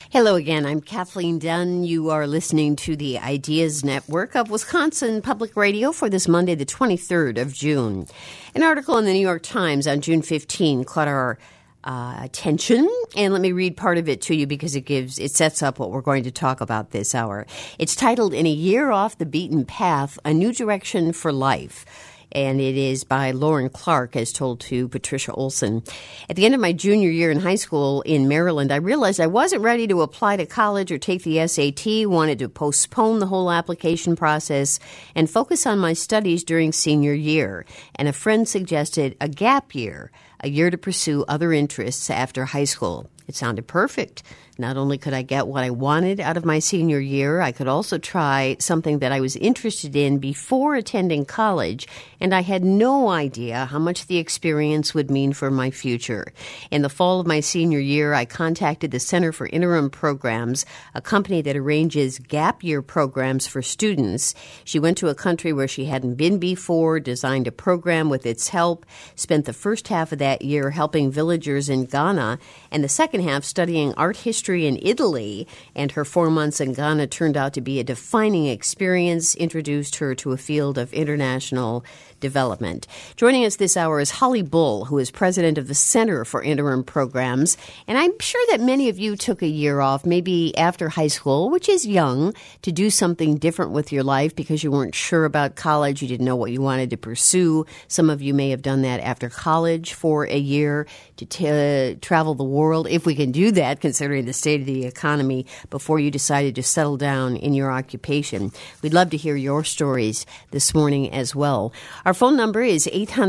Hello again. I'm Kathleen Dunn. You are listening to the Ideas Network of Wisconsin Public Radio for this Monday, the 23rd of June. An article in the New York Times on June 15 caught our attention, and let me read part of it to you because it sets up what we're going to talk about this hour. It's titled, "In a Year Off the Beaten Path, A New Direction for Life." And it is by Lauren Clark, as told to Patricia Olson. At the end of my junior year in high school in Maryland, I realized I wasn't ready to apply to college or take the SAT, wanted to postpone the whole application process and focus on my studies during senior year. And a friend suggested a gap year, a year to pursue other interests after high school. It sounded perfect. Not only could I get what I wanted out of my senior year, I could also try something that I was interested in before attending college, and I had no idea how much the experience would mean for my future. In the fall of my senior year, I contacted the Center for Interim Programs, a company that arranges gap year programs for students. She went to a country where she hadn't been before, designed a program with its help, spent the first half of that year helping villagers in Ghana, and the second half studying art history in Italy, and her 4 months in Ghana turned out to be a defining experience, introduced her to a field of international development. Joining us this hour is Holly Bull, who is president of the Center for Interim Programs. And I'm sure that many of you took a year off, maybe after high school, which is young, to do something different with your life because you weren't sure about college. You didn't know what you wanted to pursue. Some of you may have done that after college for a year to travel the world, if we can do that, considering the state of the economy, before you decided to settle down in your occupation. We'd love to hear your stories this morning as well. Our phone number is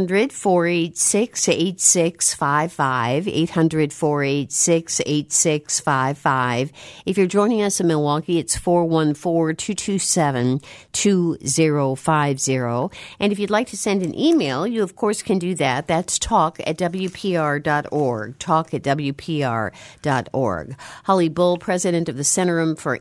800-486-8655, 800-486-8655. If you're joining us in Milwaukee, it's 414-227-2050. And if you'd like to send an email, you, of course, can do that. That's talk@wpr.org, talk@wpr.org. Holly Bull, president of the Center for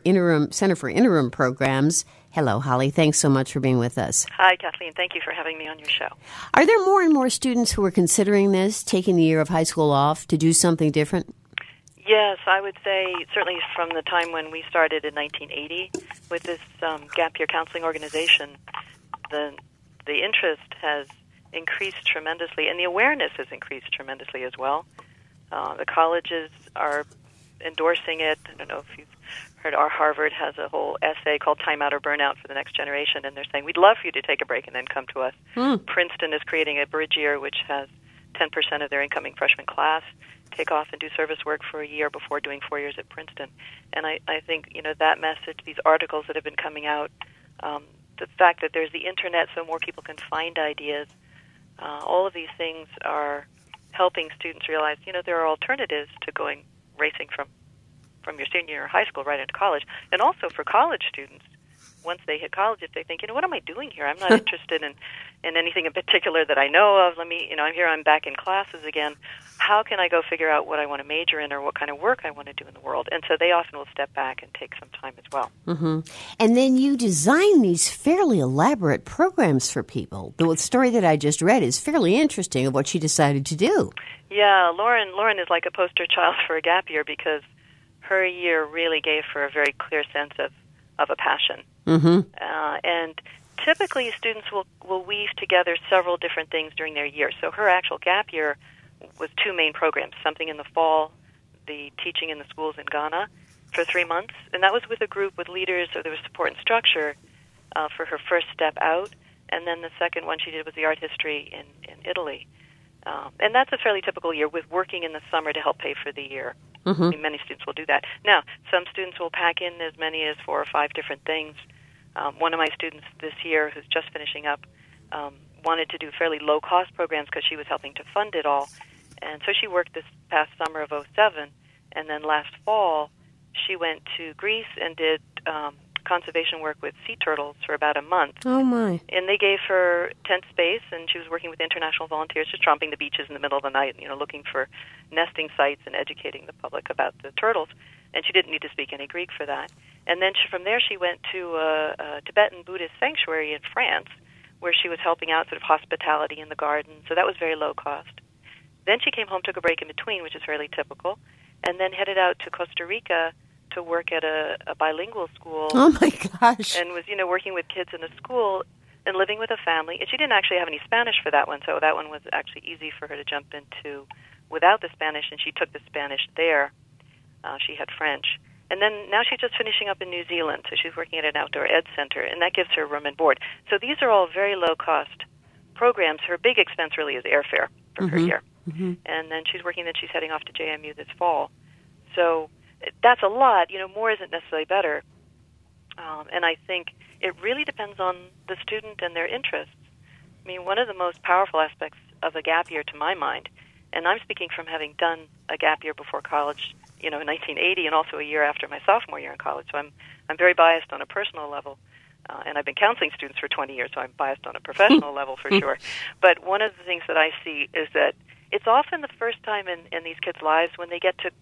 Interim Programs. Hello, Holly. Thanks so much for being with us. Hi, Kathleen. Thank you for having me on your show. Are there more and more students who are considering this, taking the year of high school off to do something different? Yes, I would say certainly from the time when we started in 1980 with this gap year counseling organization, the interest has increased tremendously, and the awareness has increased tremendously as well. The colleges are endorsing it. I don't know if you've heard, our Harvard has a whole essay called Time Out or Burnout for the Next Generation, and they're saying, we'd love for you to take a break and then come to us. Princeton is creating a bridge year, which has 10% of their incoming freshman class take off and do service work for a year before doing 4 years at Princeton. And I think, that message, these articles that have been coming out, the fact that there's the Internet so more people can find ideas, all of these things are helping students realize, there are alternatives to going racing from your senior year of high school right into college. And also for college students, once they hit college, if they think, what am I doing here? I'm not interested in anything in particular that I know of. I'm here, I'm back in classes again. How can I go figure out what I want to major in or what kind of work I want to do in the world? And so they often will step back and take some time as well. Mm-hmm. And then you design these fairly elaborate programs for people. The story that I just read is fairly interesting of what she decided to do. Yeah, Lauren is like a poster child for a gap year because her year really gave her a very clear sense of a passion. Mm-hmm. And typically students will weave together several different things during their year. So her actual gap year was 2 main programs, something in the fall, the teaching in the schools in Ghana for 3 months, and that was with a group with leaders, so there was support and structure for her first step out, and then the second one she did was the art history in Italy. And that's a fairly typical year with working in the summer to help pay for the year. Mm-hmm. I mean, many students will do that. Now, some students will pack in as many as 4 or 5 different things. One of my students this year, who's just finishing up, wanted to do fairly low-cost programs because she was helping to fund it all. And so she worked this past summer of 2007, and then last fall she went to Greece and did conservation work with sea turtles for about a month. Oh, my. And they gave her tent space, and she was working with international volunteers, just tromping the beaches in the middle of the night, looking for nesting sites and educating the public about the turtles. And she didn't need to speak any Greek for that. And then from there she went to a Tibetan Buddhist sanctuary in France, where she was helping out sort of hospitality in the garden. So that was very low cost. Then she came home, took a break in between, which is fairly typical, and then headed out to Costa Rica to work at a bilingual school. Oh, my gosh. And was, working with kids in a school and living with a family. And she didn't actually have any Spanish for that one, so that one was actually easy for her to jump into without the Spanish, and she took the Spanish there. She had French. And then now she's just finishing up in New Zealand, so she's working at an outdoor ed center, and that gives her room and board. So these are all very low-cost programs. Her big expense really is airfare for her year. Mm-hmm. And then she's heading off to JMU this fall. So that's a lot. More isn't necessarily better. And I think it really depends on the student and their interests. I mean, one of the most powerful aspects of a gap year, to my mind, and I'm speaking from having done a gap year before college, in 1980, and also a year after my sophomore year in college. So I'm very biased on a personal level, and I've been counseling students for 20 years, so I'm biased on a professional level for sure. But one of the things that I see is that it's often the first time in these kids' lives when they get to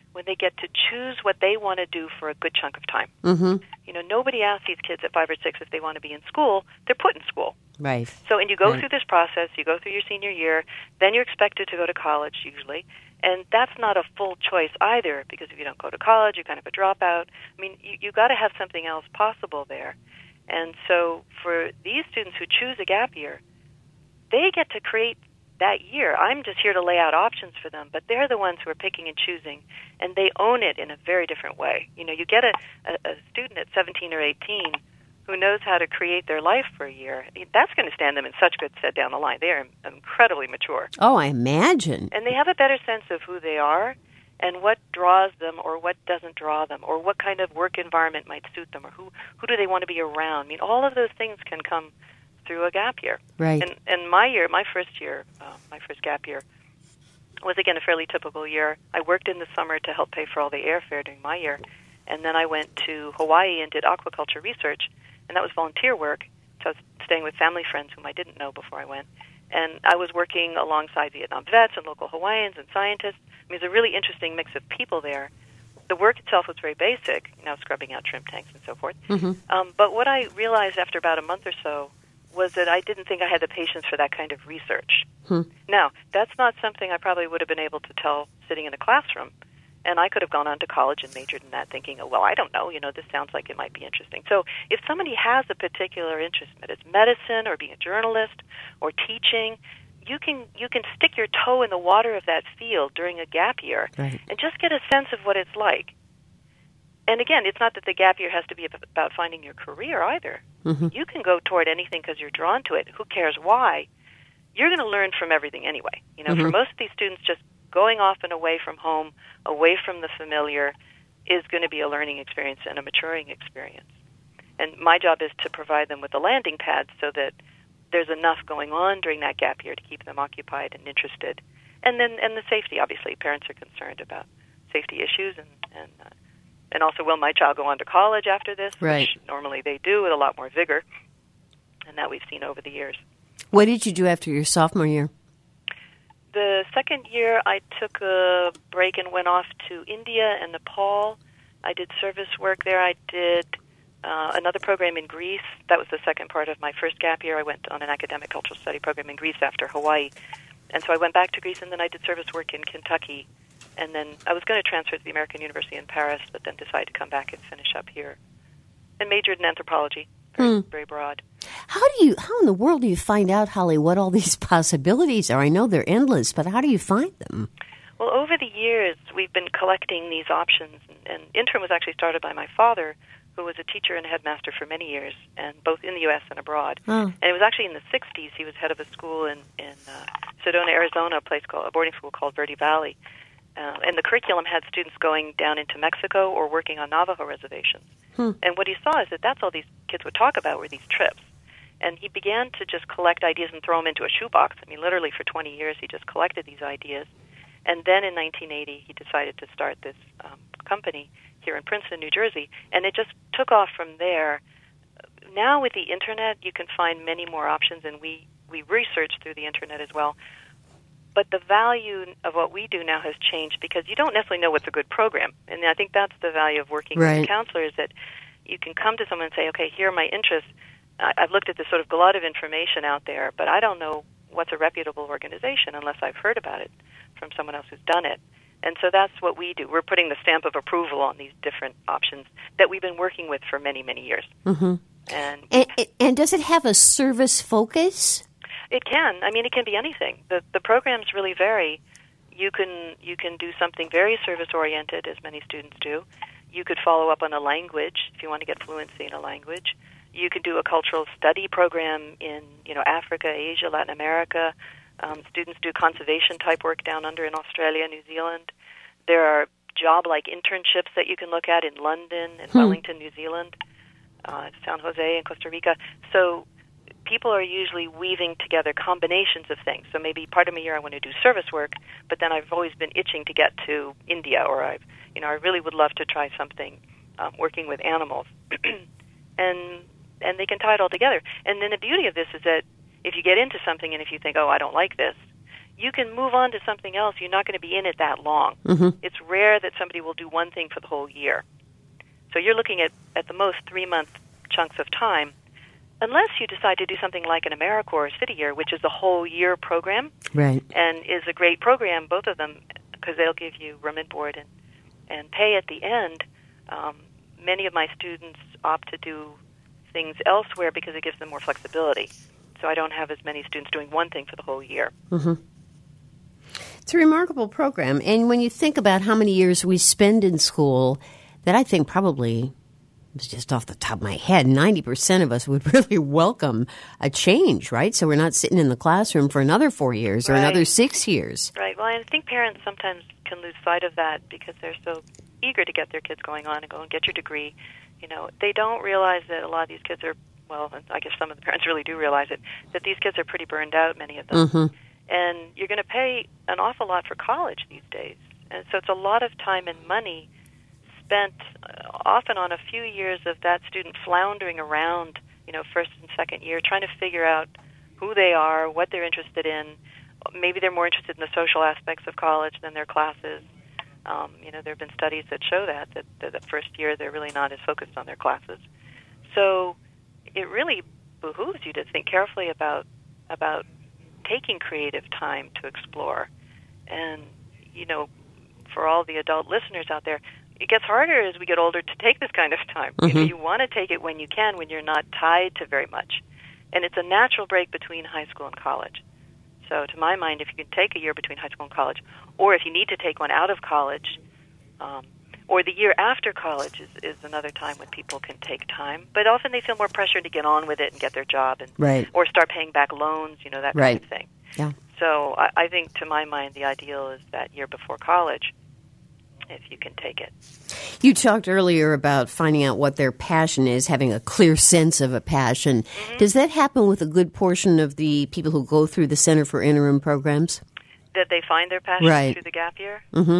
choose what they want to do for a good chunk of time. Mm-hmm. Nobody asks these kids at 5 or 6 if they want to be in school. They're put in school. Right. So, and you go through this process, you go through your senior year, then you're expected to go to college usually, and that's not a full choice either, because if you don't go to college, you're kind of a dropout. I mean, you got to have something else possible there. And so for these students who choose a gap year, they get to create that year. I'm just here to lay out options for them, but they're the ones who are picking and choosing, and they own it in a very different way. You get a student at 17 or 18 who knows how to create their life for a year. That's going to stand them in such good stead down the line. They are incredibly mature. Oh, I imagine. And they have a better sense of who they are and what draws them or what doesn't draw them, or what kind of work environment might suit them, or who do they want to be around. I mean, all of those things can come through a gap year. Right. And my first gap year, was, again, a fairly typical year. I worked in the summer to help pay for all the airfare during my year, and then I went to Hawaii and did aquaculture research, and that was volunteer work. So I was staying with family friends whom I didn't know before I went. And I was working alongside Vietnam vets and local Hawaiians and scientists. I mean, there's a really interesting mix of people there. The work itself was very basic, scrubbing out shrimp tanks and so forth. Mm-hmm. But what I realized after about a month or so was that I didn't think I had the patience for that kind of research. Now, that's not something I probably would have been able to tell sitting in a classroom. And I could have gone on to college and majored in that thinking, I don't know, this sounds like it might be interesting. So if somebody has a particular interest, whether it's medicine or being a journalist or teaching, you can stick your toe in the water of that field during a gap year and just get a sense of what it's like. And again, it's not that the gap year has to be about finding your career either. Mm-hmm. You can go toward anything because you're drawn to it. Who cares why? You're going to learn from everything anyway. For most of these students, just going off and away from home, away from the familiar, is going to be a learning experience and a maturing experience. And my job is to provide them with a landing pad so that there's enough going on during that gap year to keep them occupied and interested. And then the safety, obviously. Parents are concerned about safety issues and also, will my child go on to college after this? Right. Which normally they do with a lot more vigor, and that we've seen over the years. What did you do after your sophomore year? The second year, I took a break and went off to India and Nepal. I did service work there. I did another program in Greece. That was the second part of my first gap year. I went on an academic cultural study program in Greece after Hawaii. And so I went back to Greece, and then I did service work in Kentucky. And then I was going to transfer to the American University in Paris, but then decided to come back and finish up here. And majored in anthropology, very broad. How in the world do you find out, Holly, what all these possibilities are? I know they're endless, but how do you find them? Well, over the years, we've been collecting these options. And Intern was actually started by my father, who was a teacher and headmaster for many years, and both in the U.S. and abroad. Oh. And it was actually in the 60s. He was head of a school in Sedona, Arizona, a boarding school called Verde Valley. And the curriculum had students going down into Mexico or working on Navajo reservations. And what he saw is that that's all these kids would talk about were these trips. And he began to just collect ideas and throw them into a shoebox. I mean, literally for 20 years he just collected these ideas. And then in 1980 he decided to start this company here in Princeton, New Jersey. And it just took off from there. Now with the Internet, you can find many more options, and we research through the Internet as well. But the value of what we do now has changed because you don't necessarily know what's a good program. And I think that's the value of working with a counselor, is that you can come to someone and say, okay, here are my interests. I've looked at this sort of glut of information out there, but I don't know what's a reputable organization unless I've heard about it from someone else who's done it. And so that's what we do. We're putting the stamp of approval on these different options that we've been working with for many, many years. Mm-hmm. And does it have a service focus? It can. I mean, it can be anything. The programs really vary. You can do something very service-oriented, as many students do. You could follow up on a language if you want to get fluency in a language. You could do a cultural study program in, Africa, Asia, Latin America. Students do conservation-type work down under in Australia, New Zealand. There are job-like internships that you can look at in London, in Wellington, New Zealand, San Jose, in Costa Rica. So people are usually weaving together combinations of things. So maybe part of my year I want to do service work, but then I've always been itching to get to India, or I really would love to try something working with animals. and they can tie it all together. And then the beauty of this is that if you get into something and if you think, oh, I don't like this, you can move on to something else. You're not going to be in it that long. Mm-hmm. It's rare that somebody will do one thing for the whole year. So you're looking at the most 3-month chunks of time, unless you decide to do something like an AmeriCorps or City Year, which is a whole year program, right? And is a great program, both of them, because they'll give you room and board and pay at the end. Many of my students opt to do things elsewhere because it gives them more flexibility. So I don't have as many students doing one thing for the whole year. Mm-hmm. It's a remarkable program. And when you think about how many years we spend in school, that I think probably, just off the top of my head, 90% of us would really welcome a change, right? So we're not sitting in the classroom for another 4 years or another 6 years. Right. Well, I think parents sometimes can lose sight of that because they're so eager to get their kids going on and go and get your degree. They don't realize that a lot of these kids are, well, I guess some of the parents really do realize it, that these kids are pretty burned out, many of them. Mm-hmm. And you're going to pay an awful lot for college these days. And so it's a lot of time and money spent often on a few years of that student floundering around, first and second year, trying to figure out who they are, what they're interested in. Maybe they're more interested in the social aspects of college than their classes. There have been studies that show that the first year they're really not as focused on their classes. So it really behooves you to think carefully about taking creative time to explore. And, for all the adult listeners out there, it gets harder as we get older to take this kind of time. Mm-hmm. You want to take it when you can, when you're not tied to very much. And it's a natural break between high school and college. So to my mind, if you can take a year between high school and college, or if you need to take one out of college, or the year after college is another time when people can take time. But often they feel more pressure to get on with it and get their job or start paying back loans, that kind of thing. Yeah. So I think, to my mind, the ideal is that year before college, if you can take it. You talked earlier about finding out what their passion is, having a clear sense of a passion. Mm-hmm. Does that happen with a good portion of the people who go through the Center for Interim Programs? That they find their passion through the gap year? Mm-hmm.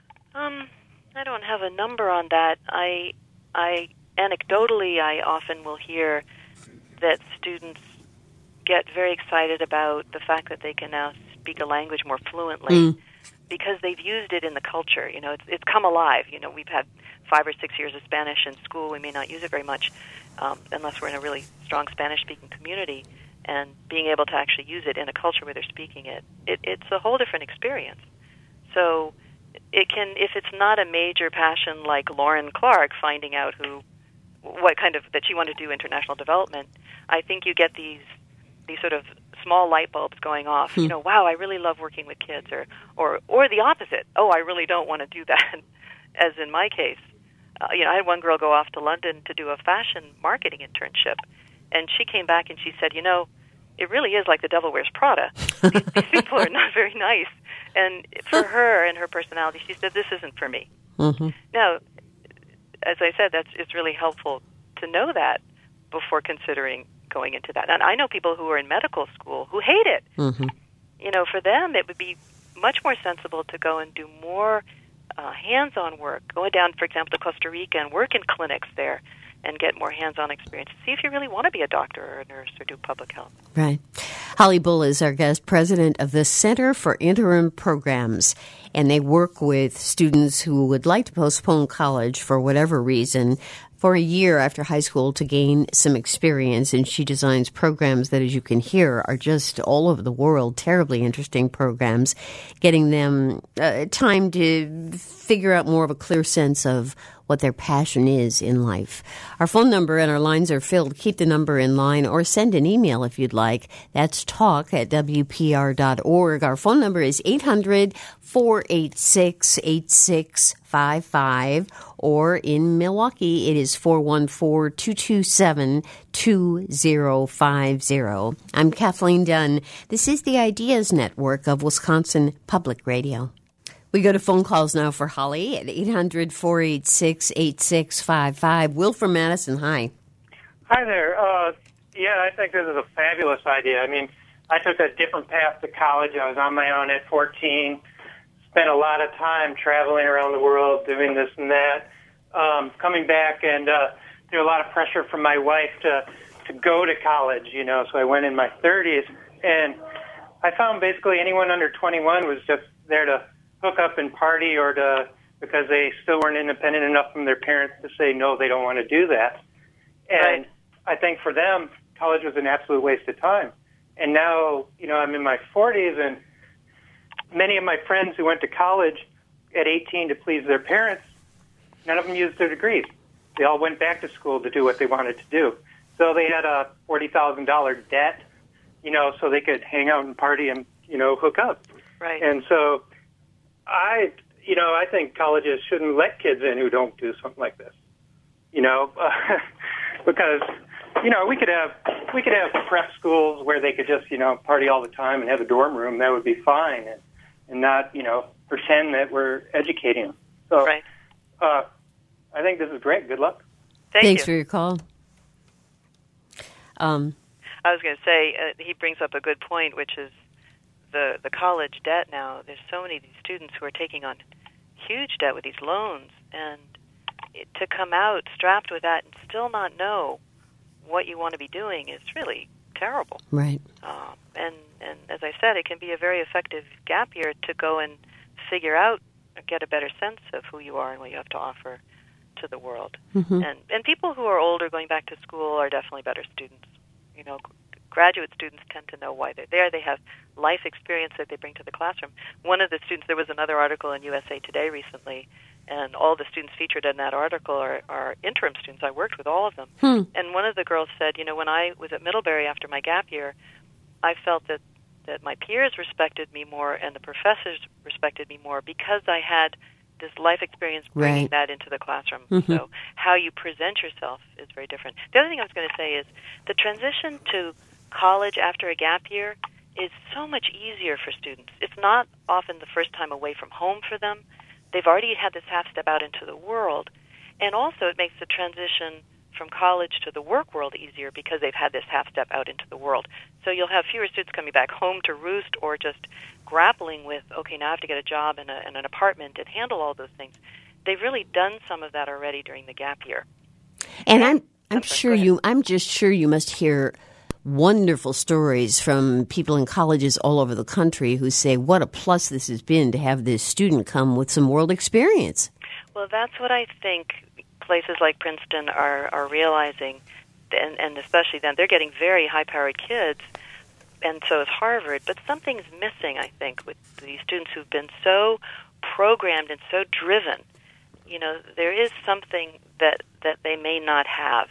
I don't have a number on that. I anecdotally, I often will hear that students get very excited about the fact that they can now speak a language more fluently because they've used it in the culture. It's come alive. We've had 5 or 6 years of Spanish in school. We may not use it very much unless we're in a really strong Spanish-speaking community. And being able to actually use it in a culture where they're speaking it's a whole different experience. So it can, if it's not a major passion like Lauren Clark finding out what kind of, that she wanted to do international development, I think you get these sort of small light bulbs going off. Wow, I really love working with kids, or the opposite. Oh, I really don't want to do that, as in my case. I had one girl go off to London to do a fashion marketing internship, and she came back and she said, it really is like the Devil Wears Prada. These people are not very nice. And for her and her personality, she said, this isn't for me. Mm-hmm. Now, as I said, it's really helpful to know that before considering going into that. And I know people who are in medical school who hate it. Mm-hmm. For them, it would be much more sensible to go and do more hands-on work, going down, for example, to Costa Rica and work in clinics there, and get more hands-on experience. See if you really want to be a doctor or a nurse or do public health. Right. Holly Bull is our guest, president of the Center for Interim Programs, and they work with students who would like to postpone college for whatever reason for a year after high school to gain some experience. And she designs programs that, as you can hear, are just all over the world, terribly interesting programs, getting them time to figure out more of a clear sense of what their passion is in life. Our phone number and our lines are filled. Keep the number in line or send an email if you'd like. That's talk@wpr.org. Our phone number is 800-486-8655, or in Milwaukee, it is 414-227-2050. I'm Kathleen Dunn. This is the Ideas Network of Wisconsin Public Radio. We go to phone calls now for Holly at 800-486-8655. Will from Madison, hi. Hi there. I think this is a fabulous idea. I mean, I took a different path to college. I was on my own at 14, spent a lot of time traveling around the world doing this and that, coming back, and there was a lot of pressure from my wife to go to college, so I went in my 30s, and I found basically anyone under 21 was just there to hook up and party because they still weren't independent enough from their parents to say, no, they don't want to do that. And I think for them, college was an absolute waste of time. And now, I'm in my 40s, and many of my friends who went to college at 18 to please their parents, none of them used their degrees. They all went back to school to do what they wanted to do. So they had a $40,000 debt, so they could hang out and party and, hook up. Right. And so I think colleges shouldn't let kids in who don't do something like this, because, we could have prep schools where they could just, party all the time and have a dorm room. That would be fine, and not, pretend that we're educating them. So right. I think this is great. Good luck. Thanks for your call. I was going to say, he brings up a good point, which is the college debt now. There's so many of these students who are taking on huge debt with these loans, and to come out strapped with that and still not know what you want to be doing is really terrible. Right. And as I said, it can be a very effective gap year to go and figure out, get a better sense of who you are and what you have to offer to the world. Mm-hmm. And people who are older going back to school are definitely better students. Graduate students tend to know why they're there. They have life experience that they bring to the classroom. One of the students, there was another article in USA Today recently, and all the students featured in that article are interim students. I worked with all of them. And one of the girls said, when I was at Middlebury after my gap year, I felt that my peers respected me more and the professors respected me more because I had this life experience bringing that into the classroom. Mm-hmm. So how you present yourself is very different. The other thing I was going to say is the transition to college after a gap year is so much easier for students. It's not often the first time away from home for them. They've already had this half step out into the world. And also it makes the transition from college to the work world easier because they've had this half step out into the world. So you'll have fewer students coming back home to roost or just grappling with, okay, now I have to get a job and an apartment and handle all those things. They've really done some of that already during the gap year. And I'm just sure you must hear wonderful stories from people in colleges all over the country who say what a plus this has been to have this student come with some world experience. Well, that's what I think places like Princeton are realizing, and especially then, they're getting very high-powered kids, and so is Harvard. But something's missing, I think, with these students who've been so programmed and so driven. There is something that they may not have.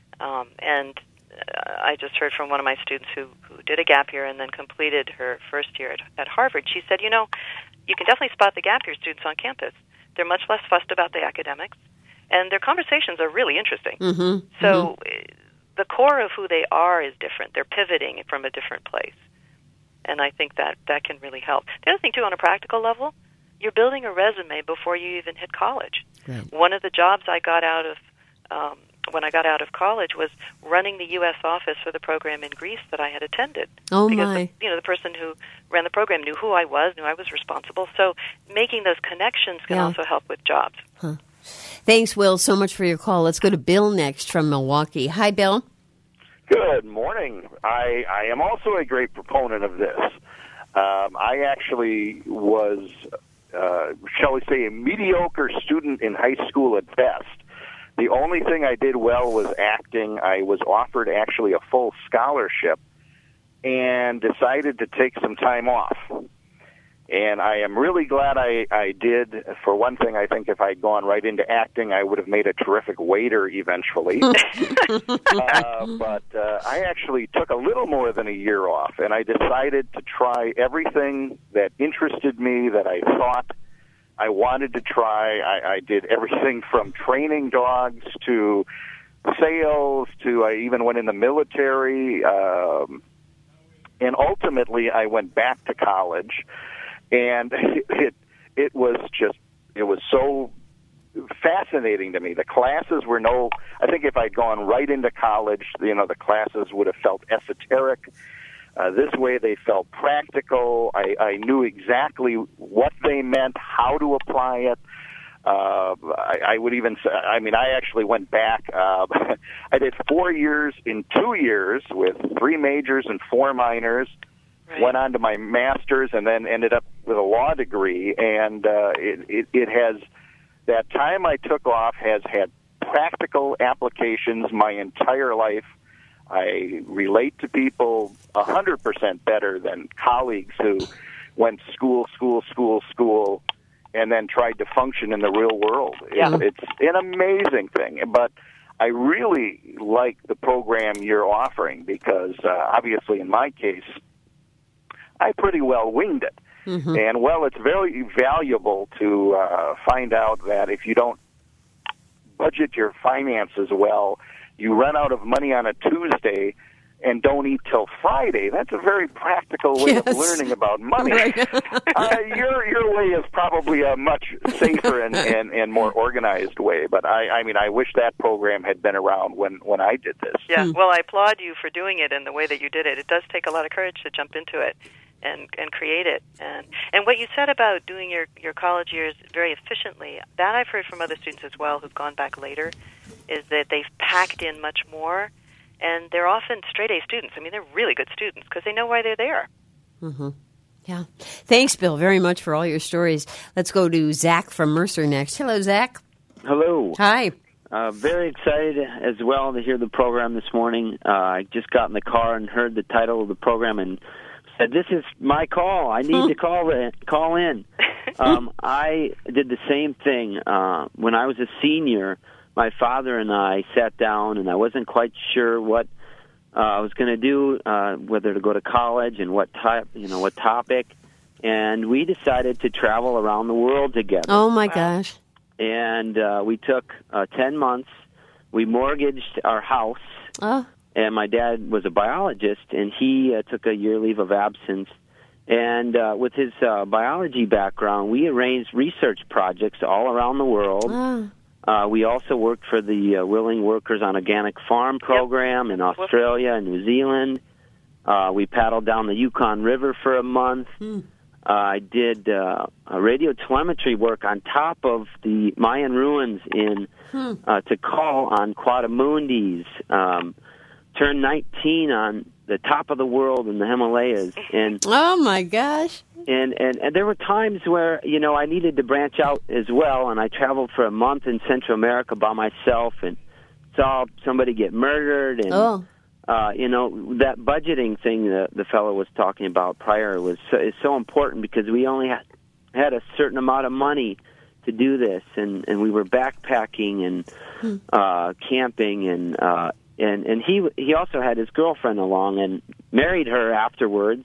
And I just heard from one of my students who did a gap year and then completed her first year at Harvard. She said, you can definitely spot the gap year students on campus. They're much less fussed about the academics, and their conversations are really interesting. Mm-hmm. So the core of who they are is different. They're pivoting from a different place, and I think that can really help. The other thing, too, on a practical level, you're building a resume before you even hit college. Right. One of the jobs I got out of when I got out of college was running the U.S. office for the program in Greece that I had attended. Oh, because my. The person who ran the program knew who I was, knew I was responsible. So making those connections can also help with jobs. Huh. Thanks, Will, so much for your call. Let's go to Bill next from Milwaukee. Hi, Bill. Good morning. I am also a great proponent of this. I actually was, shall we say, a mediocre student in high school at best. The only thing I did well was acting. I was offered actually a full scholarship and decided to take some time off. And I am really glad I did. For one thing, I think if I'd gone right into acting, I would have made a terrific waiter eventually. But I actually took a little more than a year off, and I decided to try everything that interested me, that I thought I wanted to try. I did everything from training dogs to sales to I even went in the military. And ultimately, I went back to college. And it was so fascinating to me. The classes were I think if I'd gone right into college, the classes would have felt esoteric. This way they felt practical. I knew exactly what they meant, how to apply it. I would even say, I actually went back. I did 4 years in 2 years with 3 majors and 4 minors. Right. Went on to my master's and then ended up with a law degree. And it has, that time I took off has had practical applications my entire life. I relate to people 100% better than colleagues who went school, and then tried to function in the real world. Yeah. It's an amazing thing. But I really like the program you're offering because, obviously, in my case, I pretty well winged it. Mm-hmm. And, it's very valuable to find out that if you don't budget your finances well, you run out of money on a Tuesday and don't eat till Friday. That's a very practical way of learning about money. Right. Your way is probably a much safer and more organized way. But I wish that program had been around when I did this. Yeah, well, I applaud you for doing it in the way that you did it. It does take a lot of courage to jump into it and create it. And what you said about doing your college years very efficiently, that I've heard from other students as well who've gone back later, is that they've packed in much more. And they're often straight-A students. They're really good students because they know why they're there. Mm-hmm. Yeah. Thanks, Bill, very much for all your stories. Let's go to Zach from Mercer next. Hello, Zach. Hello. Hi. Very excited as well to hear the program this morning. I just got in the car and heard the title of the program and said, this is my call. I need to call in. I did the same thing. When I was a senior, my father and I sat down, and I wasn't quite sure what I was going to do, whether to go to college and what topic. And we decided to travel around the world together. Oh, my gosh. And we took 10 months. We mortgaged our house. Oh. And my dad was a biologist, and he took a year leave of absence. And with his biology background, we arranged research projects all around the world. Oh. We also worked for the Willing Workers on Organic Farm program in Australia and New Zealand. We paddled down the Yukon River for a month. I did radio telemetry work on top of the Mayan ruins in Tikal on Quadamundis. Turned 19 on the top of the world in the Himalayas. And oh, my gosh. And there were times where, I needed to branch out as well, and I traveled for a month in Central America by myself and saw somebody get murdered. And, that budgeting thing the fellow was talking about prior is so important because we only had a certain amount of money to do this, and we were backpacking and camping, and he also had his girlfriend along and married her afterwards.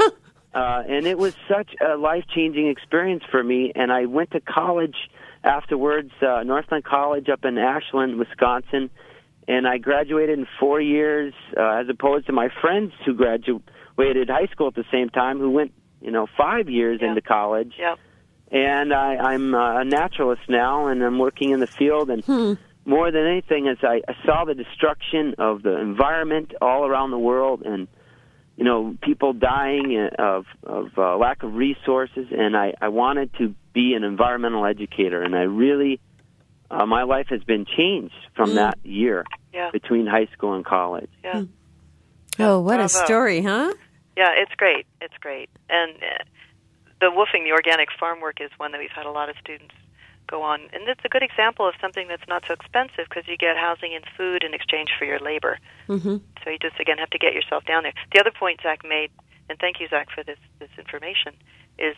And it was such a life-changing experience for me. And I went to college afterwards, Northland College up in Ashland, Wisconsin. And I graduated in 4 years, as opposed to my friends who graduated high school at the same time, who went, 5 years into college. Yep. And I'm a naturalist now, and I'm working in the field. And more than anything, as I saw the destruction of the environment all around the world, and people dying of lack of resources, and I wanted to be an environmental educator, and I really my life has been changed from that year between high school and college. Yeah. Oh, what a story, huh? Yeah, it's great. It's great. And the woofing, the organic farm work, is one that we've had a lot of students go on. And it's a good example of something that's not so expensive because you get housing and food in exchange for your labor. Mm-hmm. So you just, again, have to get yourself down there. The other point Zach made, and thank you, Zach, for this information, is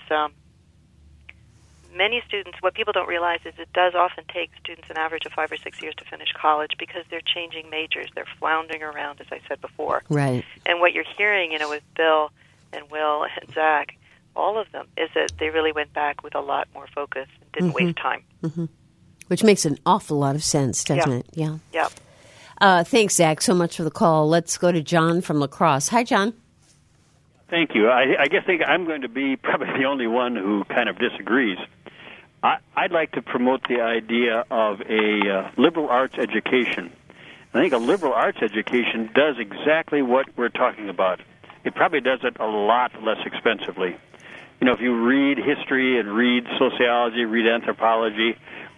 many students, what people don't realize is it does often take students an average of 5 or 6 years to finish college because they're changing majors. They're floundering around, as I said before. Right. And what you're hearing, with Bill and Will and Zach, all of them, is that they really went back with a lot more focus and didn't waste time. Mm-hmm. Which makes an awful lot of sense, doesn't it? Yeah. Yeah. Thanks, Zach, so much for the call. Let's go to John from La Crosse. Hi, John. Thank you. I guess I'm going to be probably the only one who kind of disagrees. I'd like to promote the idea of a liberal arts education. I think a liberal arts education does exactly what we're talking about. It probably does it a lot less expensively. If you read history and read sociology, read anthropology,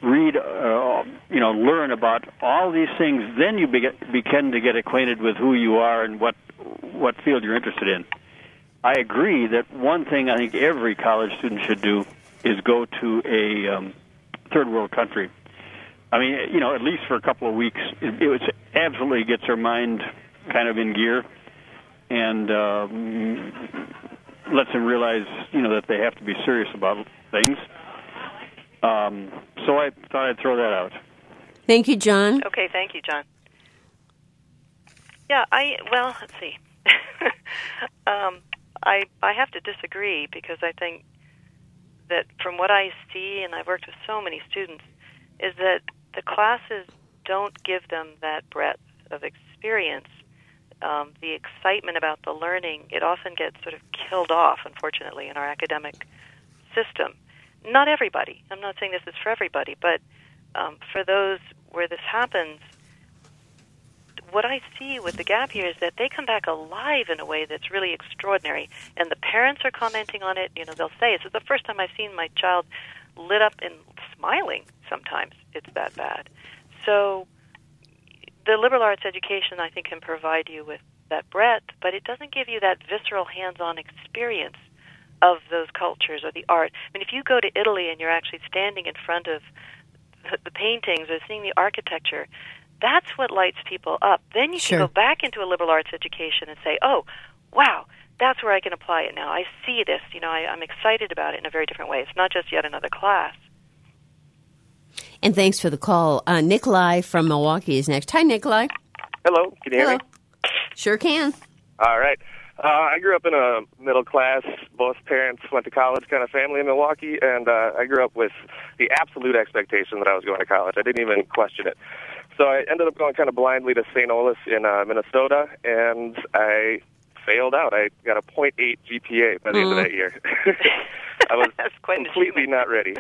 learn about all these things, then you begin to get acquainted with who you are and what field you're interested in. I agree that one thing I think every college student should do is go to a third world country. I mean, at least for a couple of weeks, it absolutely gets their mind kind of in gear and lets them realize, that they have to be serious about things. So I thought I'd throw that out. Thank you, John. Okay, thank you, John. Yeah, let's see. I have to disagree because I think that from what I see, and I've worked with so many students, is that the classes don't give them that breadth of experience. The excitement about the learning, it often gets sort of killed off, unfortunately, in our academic system. Not everybody. I'm not saying this is for everybody, but for those where this happens, what I see with the gap year is that they come back alive in a way that's really extraordinary. And the parents are commenting on it. They'll say, "This is the first time I've seen my child lit up and smiling." Sometimes it's that bad. So the liberal arts education, I think, can provide you with that breadth, but it doesn't give you that visceral hands-on experience of those cultures or the art. I mean, if you go to Italy and you're actually standing in front of the paintings or seeing the architecture, that's what lights people up. Then you can go back into a liberal arts education and say, oh, wow, that's where I can apply it now. I see this. I'm excited about it in a very different way. It's not just yet another class. And thanks for the call. Nikolai from Milwaukee is next. Hi, Nikolai. Hello. Can you hear me? Sure can. All right. I grew up in a middle-class, both parents went to college kind of family in Milwaukee, and I grew up with the absolute expectation that I was going to college. I didn't even question it. So I ended up going kind of blindly to St. Olaf in Minnesota, and I failed out. I got a 0.8 GPA by the end of that year. I was completely not ready.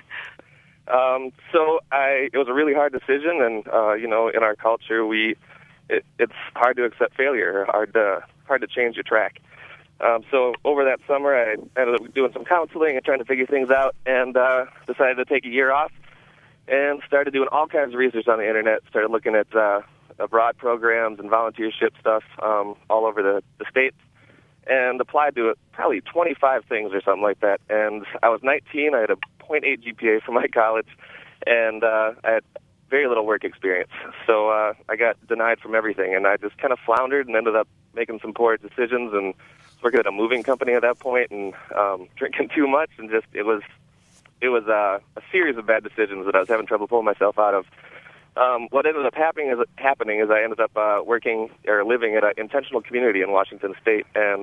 So it was a really hard decision, and in our culture, it's hard to accept failure, hard to change your track. So over that summer, I ended up doing some counseling and trying to figure things out, and decided to take a year off, and started doing all kinds of research on the internet. Started looking at abroad programs and volunteership stuff all over the States, and applied to probably 25 things or something like that. And I was 19. I had a 0.8 GPA from my college, and I had very little work experience. So I got denied from everything, and I just kind of floundered and ended up making some poor decisions and working at a moving company at that point, and drinking too much, and just it was a series of bad decisions that I was having trouble pulling myself out of. What ended up happening is I ended up working or living at an intentional community in Washington State, and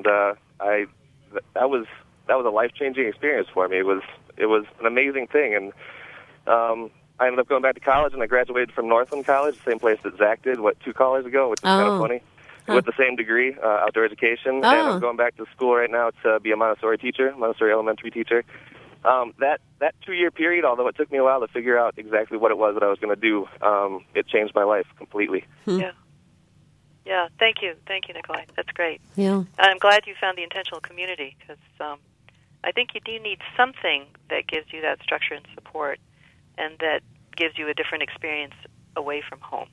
that was a life-changing experience for me. It was an amazing thing, and I ended up going back to college, and I graduated from Northland College, the same place that Zach did, 2 callers ago, which is kind of funny, with the same degree, outdoor education. And I'm going back to school right now to be a Montessori teacher, Montessori elementary teacher. That 2-year period, although it took me a while to figure out exactly what it was that I was going to do, it changed my life completely. Yeah. Thank you, Nikolai. That's great. Yeah, I'm glad you found the intentional community, because I think you do need something that gives you that structure and support, and that gives you a different experience away from home.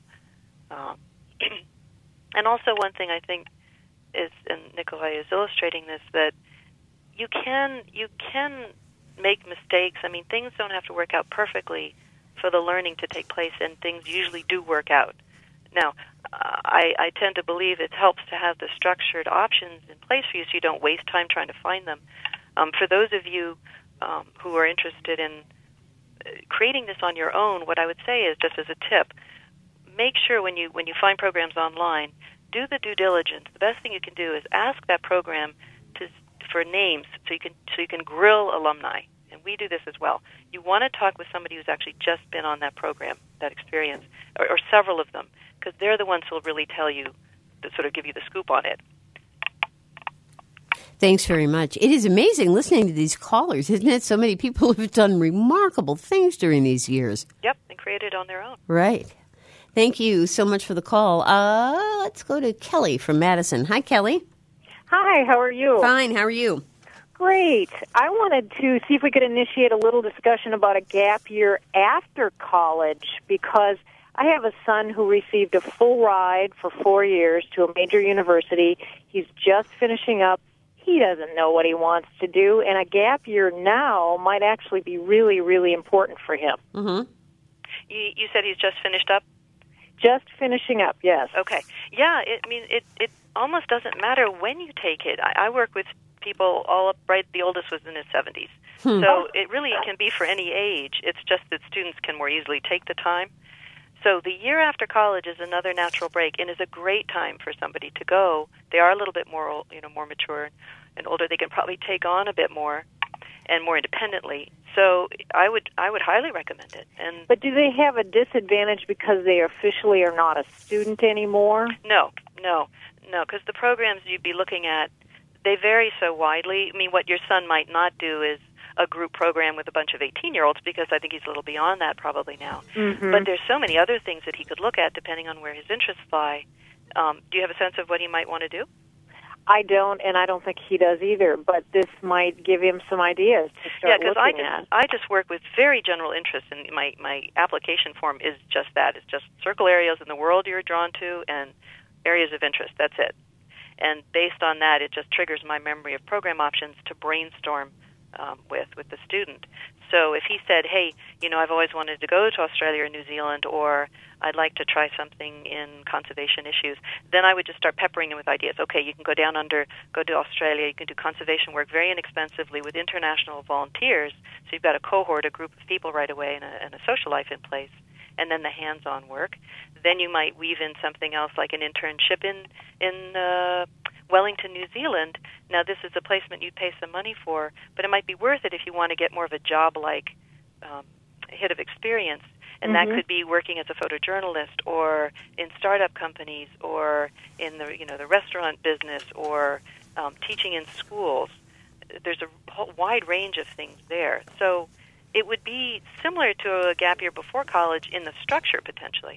And also one thing I think is, and Nikolai is illustrating this, that you can make mistakes. I mean, things don't have to work out perfectly for the learning to take place, and things usually do work out. Now, I tend to believe it helps to have the structured options in place for you so you don't waste time trying to find them. For those of you who are interested in creating this on your own, what I would say is, just as a tip, make sure when you find programs online, do the due diligence. The best thing you can do is ask that program for names so you can grill alumni. And we do this as well. You want to talk with somebody who's actually just been on that program, that experience, or several of them, because they're the ones who will really tell you, to sort of give you the scoop on it. Thanks very much. It is amazing listening to these callers, isn't it? So many people have done remarkable things during these years. Yep, and created on their own. Right. Thank you so much for the call. Let's go to Kelly from Madison. Hi, Kelly. Hi, how are you? Fine, how are you? Great. I wanted to see if we could initiate a little discussion about a gap year after college, because I have a son who received a full ride for 4 years to a major university. He's just finishing up. He doesn't know what he wants to do, and a gap year now might actually be really, really important for him. Mm-hmm. You said he's just finished up? Just finishing up, yes. Okay. Yeah, it almost doesn't matter when you take it. I work with people all up, right, the oldest was in his 70s. So it really can be for any age. It's just that students can more easily take the time. So the year after college is another natural break and is a great time for somebody to go. They are a little bit more, more mature and older. They can probably take on a bit more and more independently. So I would highly recommend it. But do they have a disadvantage because they officially are not a student anymore? No, because the programs you'd be looking at, they vary so widely. I mean, what your son might not do is a group program with a bunch of 18-year-olds, because I think he's a little beyond that probably now. Mm-hmm. But there's so many other things that he could look at depending on where his interests lie. Do you have a sense of what he might want to do? I don't, and I don't think he does either, but this might give him some ideas to start looking at. I just work with very general interests, and my application form is just that. It's just circle areas in the world you're drawn to and areas of interest. That's it. And based on that, it just triggers my memory of program options to brainstorm with the student. So if he said, hey, I've always wanted to go to Australia or New Zealand, or I'd like to try something in conservation issues, then I would just start peppering him with ideas. Okay, you can go down under, go to Australia, you can do conservation work very inexpensively with international volunteers, so you've got a cohort, a group of people right away, and a social life in place, and then the hands-on work. Then you might weave in something else like an internship in Wellington, New Zealand. Now, this is a placement you'd pay some money for, but it might be worth it if you want to get more of a job-like hit of experience. And that could be working as a photojournalist, or in startup companies, or in the restaurant business, or teaching in schools. There's a whole wide range of things there. So it would be similar to a gap year before college in the structure, potentially.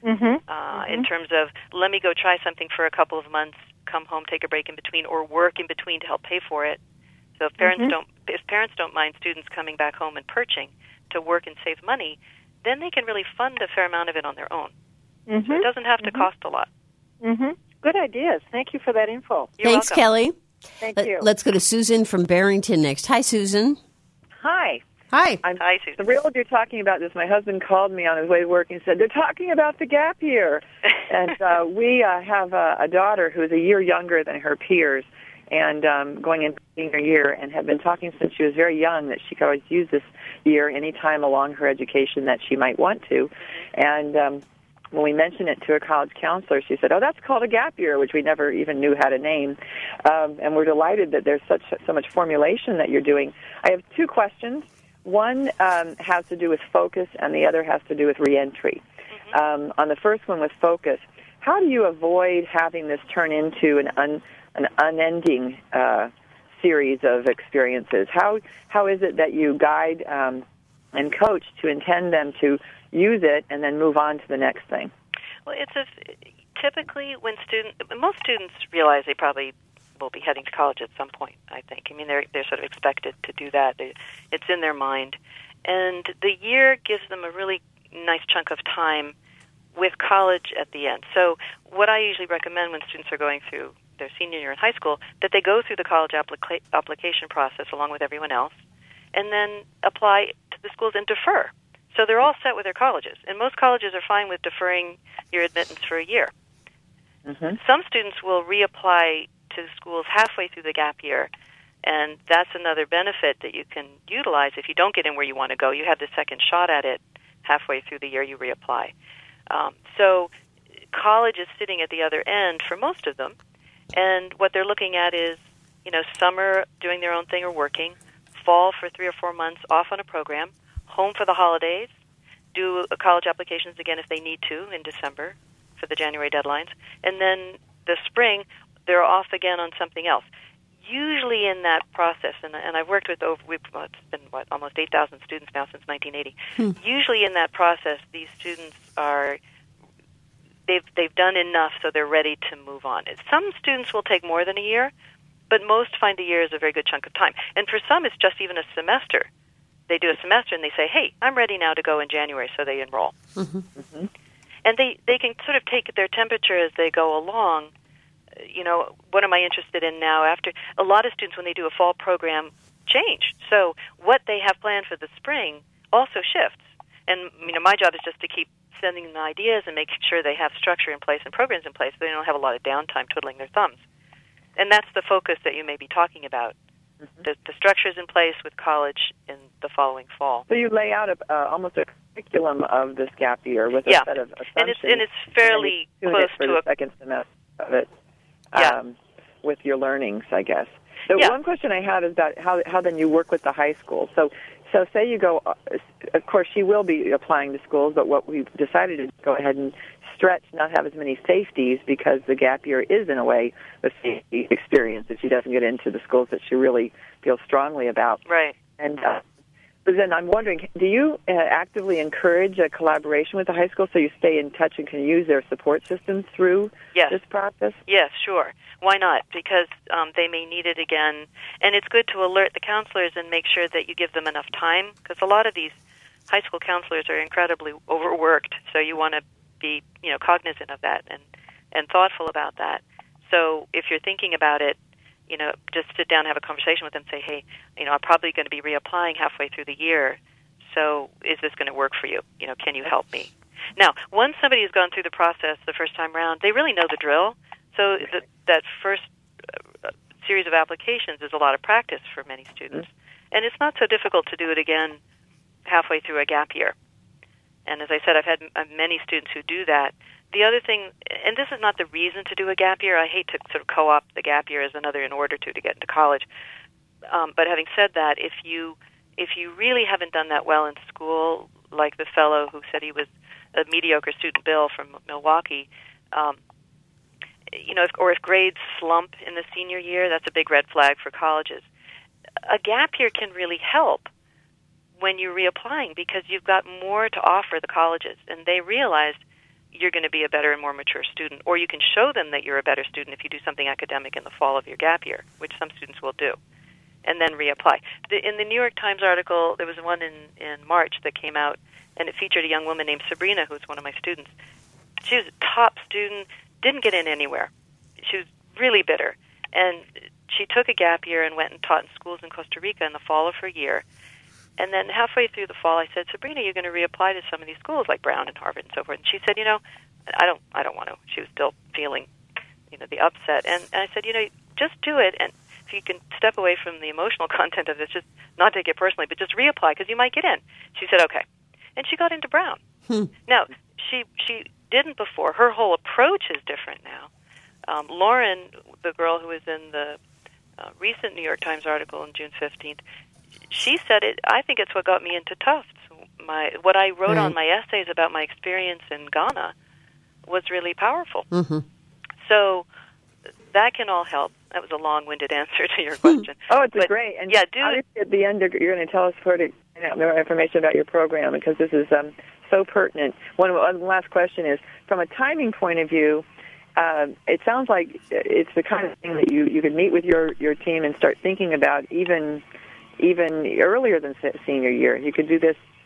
In terms of, let me go try something for a couple of months, come home, take a break in between, or work in between to help pay for it. So if parents don't mind students coming back home and perching to work and save money, then they can really fund a fair amount of it on their own. So it doesn't have to cost a lot. Good ideas. Thank you for that info. Thanks, welcome. Kelly. Thank you. Let's go to Susan from Barrington next. Hi, Susan. Hi. Hi. Hi, Susan. Thrilled you're talking about this. My husband called me on his way to work and said, they're talking about the gap year. And we have a daughter who's a year younger than her peers, and going into senior year, and have been talking since she was very young that she could always use this year any time along her education that she might want to. And when we mentioned it to a college counselor, she said, oh, that's called a gap year, which we never even knew how to name. And we're delighted that there's so much formulation that you're doing. I have two questions. One has to do with focus, and the other has to do with reentry. On the first one with focus, how do you avoid having this turn into an unending series of experiences? How is it that you guide and coach to intend them to use it and then move on to the next thing? Well, typically when most students realize they probably will be heading to college at some point, I think. I mean, they're sort of expected to do that. It's in their mind. And the year gives them a really nice chunk of time with college at the end. So what I usually recommend when students are going through their senior year in high school, that they go through the college application process along with everyone else, and then apply to the schools and defer. So they're all set with their colleges. And most colleges are fine with deferring your admittance for a year. Mm-hmm. Some students will reapply to schools halfway through the gap year, and that's another benefit that you can utilize. If you don't get in where you want to go, you have the second shot at it halfway through the year you reapply. So college is sitting at the other end for most of them, and what they're looking at is, summer doing their own thing or working, fall for 3 or 4 months off on a program, home for the holidays, do college applications again if they need to in December for the January deadlines, and then the spring they're off again on something else. Usually in that process, and I've worked with it's been almost 8,000 students now since 1980. Usually in that process, these students they've done enough, so they're ready to move on. Some students will take more than a year, but most find a year is a very good chunk of time. And for some, it's just even a semester. They do a semester and they say, "Hey, I'm ready now to go in January," so they enroll. Mm-hmm. Mm-hmm. And they can sort of take their temperature as they go along. What am I interested in now? After a lot of students, when they do a fall program, change. So what they have planned for the spring also shifts. And my job is just to keep sending them ideas and making sure they have structure in place and programs in place, so they don't have a lot of downtime twiddling their thumbs. And that's the focus that you may be talking about. Mm-hmm. The structure's in place with college in the following fall. So you lay out almost a curriculum of this gap year with a set of assumptions. And it's fairly close to the second semester of it. With your learnings, I guess. So one question I had is about how then you work with the high school. So say you go, of course she will be applying to schools, but what we've decided is go ahead and stretch, not have as many safeties, because the gap year is in a way a safety experience if she doesn't get into the schools that she really feels strongly about. Right. And but then I'm wondering, do you actively encourage a collaboration with the high school so you stay in touch and can use their support systems through this process? Yes, sure. Why not? Because they may need it again. And it's good to alert the counselors and make sure that you give them enough time, because a lot of these high school counselors are incredibly overworked, so you want to be cognizant of that and thoughtful about that. So if you're thinking about it, just sit down and have a conversation with them and say, hey, I'm probably going to be reapplying halfway through the year, so is this going to work for you? Can you help me? Now, once somebody has gone through the process the first time around, they really know the drill. So that first series of applications is a lot of practice for many students. And it's not so difficult to do it again halfway through a gap year. And as I said, I've had many students who do that. The other thing, and this is not the reason to do a gap year. I hate to sort of co-opt the gap year as another in order to get into college. But having said that, if you really haven't done that well in school, like the fellow who said he was a mediocre student, Bill from Milwaukee, if grades slump in the senior year, that's a big red flag for colleges. A gap year can really help when you're reapplying, because you've got more to offer the colleges, and they realize you're going to be a better and more mature student, or you can show them that you're a better student if you do something academic in the fall of your gap year, which some students will do, and then reapply. In the New York Times article, there was one in March that came out, and it featured a young woman named Sabrina, who's one of my students. She was a top student, didn't get in anywhere. She was really bitter, and she took a gap year and went and taught in schools in Costa Rica in the fall of her year. And then halfway through the fall, I said, Sabrina, you're going to reapply to some of these schools like Brown and Harvard and so forth. And she said, I don't want to. She was still feeling, the upset. And I said, just do it. And if you can step away from the emotional content of this, just not take it personally, but just reapply because you might get in. She said, okay. And she got into Brown. Now, she didn't before. Her whole approach is different now. Lauren, the girl who was in the recent New York Times article on June 15th, she said I think it's what got me into Tufts. What I wrote on my essays about my experience in Ghana was really powerful. Mm-hmm. So that can all help. That was a long-winded answer to your question. It's great. And at the end, you're going to tell us more information about your program, because this is so pertinent. One last question is, from a timing point of view, it sounds like it's the kind of thing that you could meet with your team and start thinking about even earlier than senior year. You could do this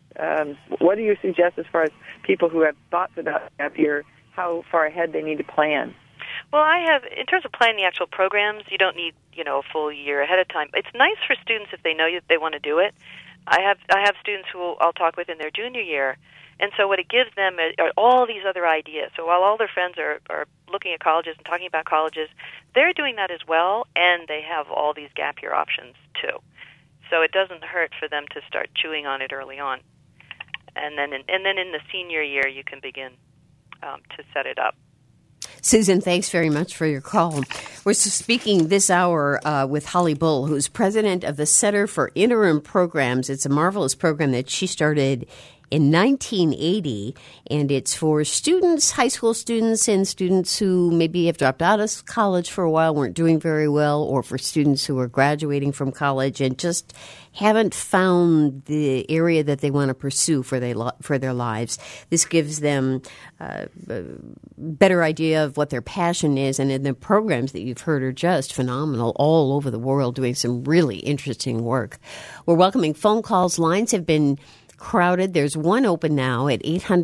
What do you suggest as far as people who have thoughts about gap year, how far ahead they need to plan? Well, in terms of planning the actual programs, you don't need, a full year ahead of time. It's nice for students if they know that they want to do it. I have students who I'll talk with in their junior year, and so what it gives them are all these other ideas. So while all their friends are looking at colleges and talking about colleges, they're doing that as well, and they have all these gap year options too. So it doesn't hurt for them to start chewing on it early on. And then in the senior year, you can begin to set it up. Susan, thanks very much for your call. We're speaking this hour with Holly Bull, who's president of the Center for Interim Programs. It's a marvelous program that she started in 1980, and it's for students, high school students, and students who maybe have dropped out of college for a while, weren't doing very well, or for students who are graduating from college and just haven't found the area that they want to pursue for their lives. This gives them a better idea of what their passion is, and the programs that you've heard are just phenomenal all over the world, doing some really interesting work. We're welcoming phone calls. Lines have been crowded. There's one open now at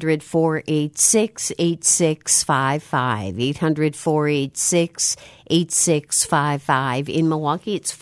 800-486-8655. 800-486-8655. In Milwaukee, it's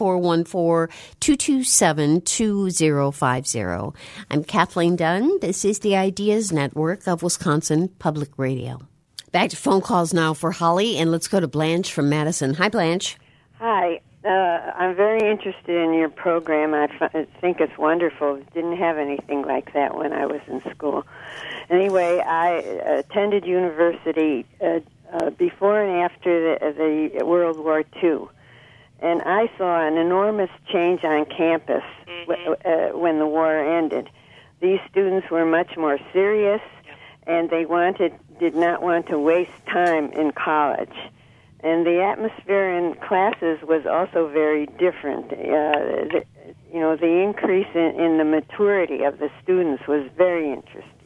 414-227-2050. I'm Kathleen Dunn. This is the Ideas Network of Wisconsin Public Radio. Back to phone calls now for Holly, and let's go to Blanche from Madison. Hi, Blanche. Hi. I'm very interested in your program. I think it's wonderful. Didn't have anything like that when I was in school. Anyway, I attended university before and after the World War II, and I saw an enormous change on campus when the war ended. These students were much more serious, and they did not want to waste time in college. And the atmosphere in classes was also very different. The increase in the maturity of the students was very interesting,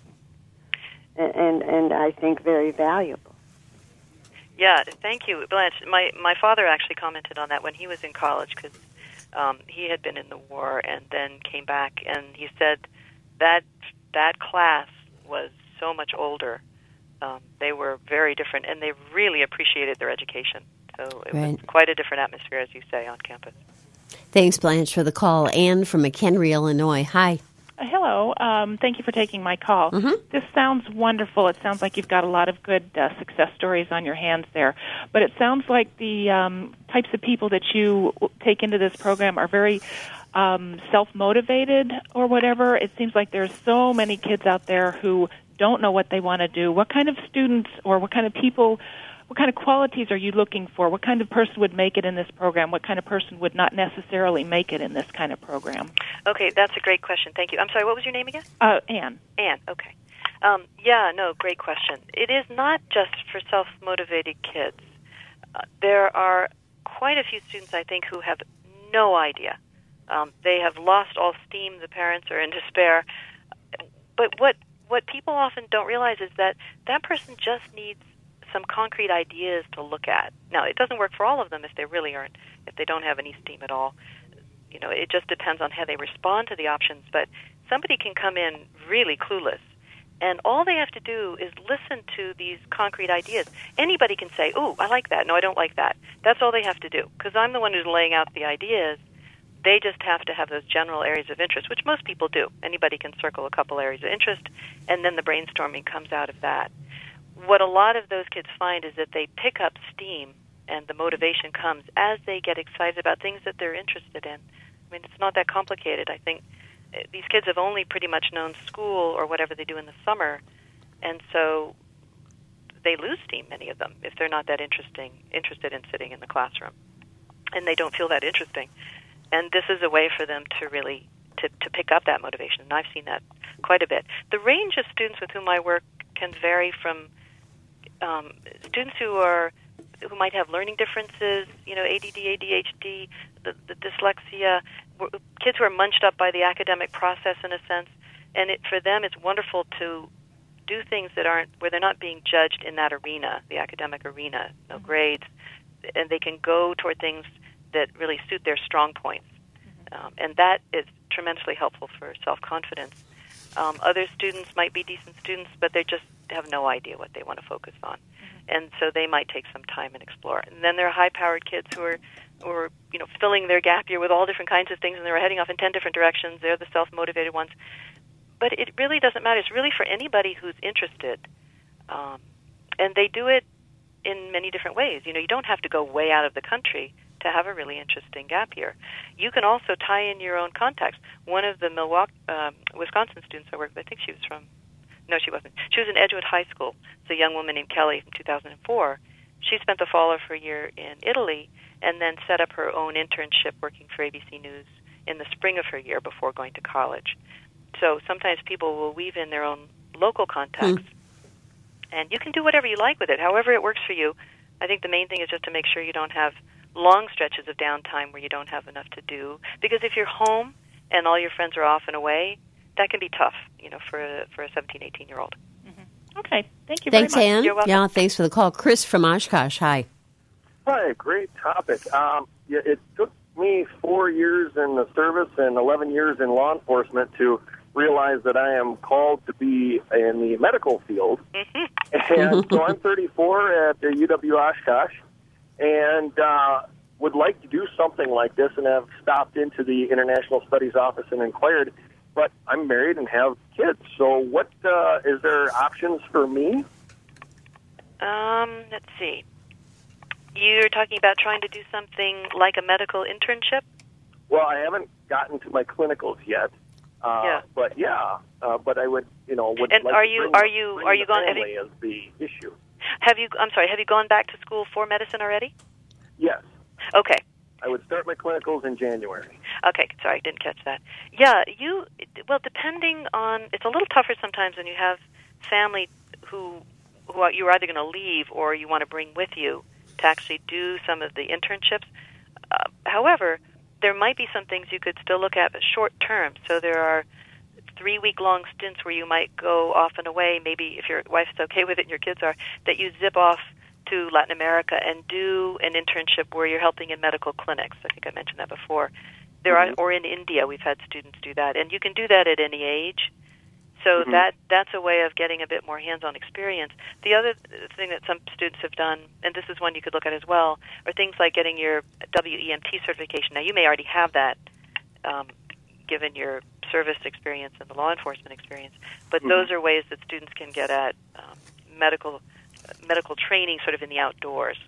and I think very valuable. Yeah, thank you, Blanche. My father actually commented on that when he was in college, because he had been in the war and then came back, and he said that class was so much older. They were very different, and they really appreciated their education. So it was quite a different atmosphere, as you say, on campus. Thanks, Blanche, for the call. Anne from McHenry, Illinois. Hi. Hello. Thank you for taking my call. This sounds wonderful. It sounds like you've got a lot of good success stories on your hands there. But it sounds like the types of people that you take into this program are very self-motivated or whatever. It seems like there's so many kids out there who don't know what they want to do. What kind of students or what kind of people, what kind of qualities are you looking for? What kind of person would make it in this program? What kind of person would not necessarily make it in this kind of program? Okay, that's a great question. Thank you. I'm sorry, what was your name again? Anne. Anne, okay. Great question. It is not just for self-motivated kids. There are quite a few students, I think, who have no idea. They have lost all steam. The parents are in despair. But what people often don't realize is that person just needs some concrete ideas to look at. Now, it doesn't work for all of them if they don't have any steam at all. It just depends on how they respond to the options. But somebody can come in really clueless, and all they have to do is listen to these concrete ideas. Anybody can say, "Ooh, I like that. No, I don't like that." That's all they have to do, because I'm the one who's laying out the ideas. They just have to have those general areas of interest, which most people do. Anybody can circle a couple areas of interest, and then the brainstorming comes out of that. What a lot of those kids find is that they pick up steam, and the motivation comes as they get excited about things that they're interested in. I mean, it's not that complicated. I think these kids have only pretty much known school or whatever they do in the summer, and so they lose steam, many of them, if they're not that interested in sitting in the classroom, and they don't feel that interesting. And this is a way for them to really to pick up that motivation, and I've seen that quite a bit. The range of students with whom I work can vary from students who might have learning differences, ADD, ADHD, the dyslexia, kids who are munched up by the academic process in a sense, and for them it's wonderful to do things where they're not being judged in that arena, the academic arena, no grades, and they can go toward things that really suit their strong points. And that is tremendously helpful for self-confidence. Other students might be decent students, but they just have no idea what they want to focus on. And so they might take some time and explore. And then there are high-powered kids who are filling their gap year with all different kinds of things, and they're heading off in 10 different directions. They're the self-motivated ones. But it really doesn't matter. It's really for anybody who's interested. And they do it in many different ways. You don't have to go way out of the country to have a really interesting gap year. You can also tie in your own contacts. One of the Wisconsin students I worked with, I think she was from, no, she wasn't. She was in Edgewood High School. It's a young woman named Kelly from 2004. She spent the fall of her year in Italy and then set up her own internship working for ABC News in the spring of her year before going to college. So sometimes people will weave in their own local contacts, and you can do whatever you like with it, however it works for you. I think the main thing is just to make sure you don't have long stretches of downtime where you don't have enough to do, because if you're home and all your friends are off and away, that can be tough, for a 17, 18-year-old. Okay, thank you Thanks, very much. Ann. You're welcome. Yeah, thanks for the call. Chris from Oshkosh, hi. Hi, great topic. It took me 4 years in the service and 11 years in law enforcement to realize that I am called to be in the medical field. And so I'm 34 at the UW Oshkosh and would like to do something like this, and have stopped into the International Studies office and inquired, but I'm married and have kids. So what is there options for me? Let's see. You're talking about trying to do something like a medical internship? Well, I haven't gotten to my clinicals yet. But I would, would and like are to you bring are you the are you going? family as the issue. Have you gone back to school for medicine already? Yes. Okay. I would start my clinicals in January. Okay, sorry, I didn't catch that. Yeah, depending on, it's a little tougher sometimes when you have family who you're either going to leave or you want to bring with you to actually do some of the internships. However, there might be some things you could still look at short term. So there are 3-week-long stints where you might go off and away, maybe if your wife's okay with it and your kids are, that you zip off to Latin America and do an internship where you're helping in medical clinics. I think I mentioned that before. Or in India, we've had students do that. And you can do that at any age. So that's a way of getting a bit more hands-on experience. The other thing that some students have done, and this is one you could look at as well, are things like getting your WEMT certification. Now, you may already have that, given your service experience and the law enforcement experience, but those are ways that students can get at medical training sort of in the outdoors.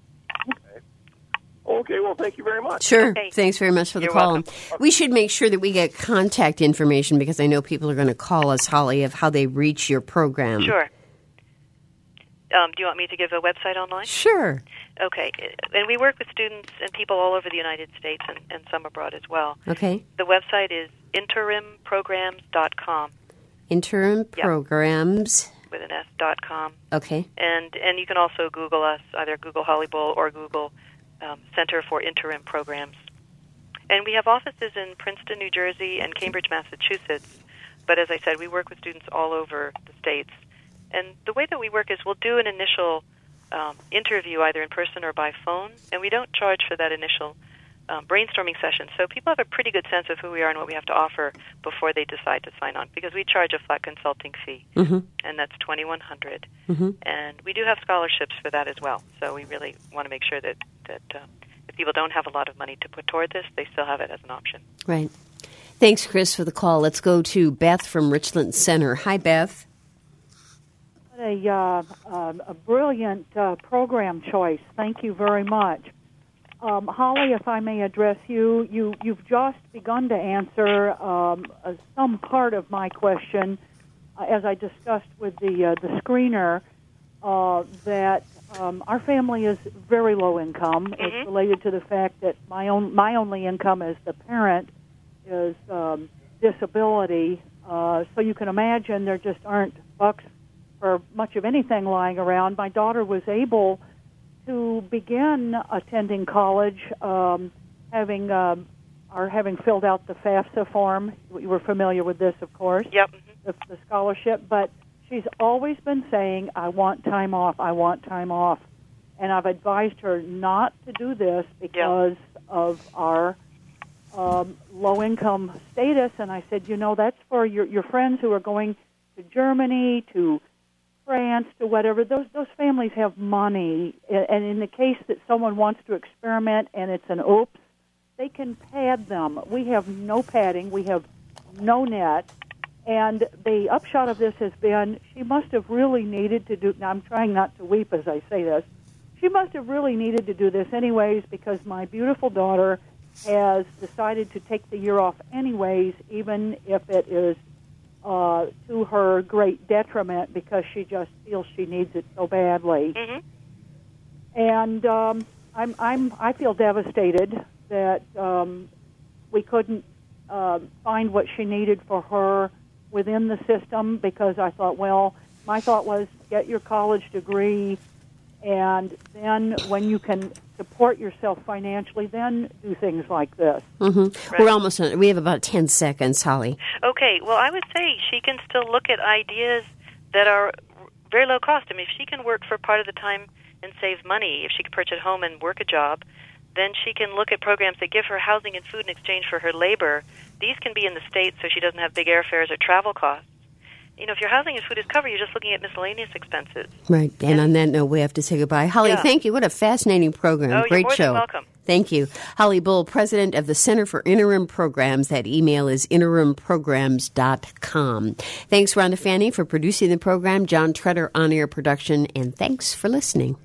Okay, well, thank you very much. Sure. Okay. Thanks very much for the You're call. welcome. We should make sure that we get contact information, because I know people are going to call us, Holly, of how they reach your program. Sure. Do you want me to give a website online? Sure. Okay. And we work with students and people all over the United States and some abroad as well. Okay. The website is interimprograms.com. Interimprograms. With an S.com. Okay. And you can also Google us, either Google Holly Bull or Google Center for Interim Programs. And we have offices in Princeton, New Jersey, and Cambridge, Massachusetts. But as I said, we work with students all over the states. And the way that we work is we'll do an initial interview either in person or by phone, and we don't charge for that initial brainstorming session. So people have a pretty good sense of who we are and what we have to offer before they decide to sign on, because we charge a flat consulting fee, and that's $2,100. And we do have scholarships for that as well. So we really want to make sure that if people don't have a lot of money to put toward this, they still have it as an option. Right. Thanks, Chris, for the call. Let's go to Beth from Richland Center. Hi, Beth. A brilliant program choice. Thank you very much. Holly, if I may address you, you've just begun to answer some part of my question, as I discussed with the screener, that our family is very low income. It's related to the fact that my only income as the parent is disability. So you can imagine there just aren't bucks for much of anything lying around. My daughter was able to begin attending college, having filled out the FAFSA form. You were familiar with this, of course. Yep. The scholarship, but she's always been saying, I want time off, I want time off. And I've advised her not to do this because of our low-income status, and I said, that's for your friends who are going to Germany, to France, to whatever. Those families have money, and in the case that someone wants to experiment and it's an oops, they can pad them. We have no padding. We have no net. And the upshot of this has been she must have really needed to do, now I'm trying not to weep as I say this, she must have really needed to do this anyways because my beautiful daughter has decided to take the year off anyways, even if it is to her great detriment because she just feels she needs it so badly. Mm-hmm. And I feel devastated that we couldn't find what she needed for her within the system because I thought, my thought was get your college degree, and then when you can support yourself financially, then do things like this. Mm-hmm. Right. We're almost done. We have about 10 seconds, Holly. Okay, well, I would say she can still look at ideas that are very low cost. I mean, if she can work for part of the time and save money, if she can perch at home and work a job, then she can look at programs that give her housing and food in exchange for her labor. These can be in the States so she doesn't have big airfares or travel costs. If your housing and food is covered, you're just looking at miscellaneous expenses. Right. And on that note, we have to say goodbye. Holly, thank you. What a fascinating program. Oh, Great you're more show. than welcome. Thank you. Holly Bull, president of the Center for Interim Programs. That email is interimprograms.com. Thanks, Rhonda Fanny, for producing the program. John Treader, on-air production. And thanks for listening.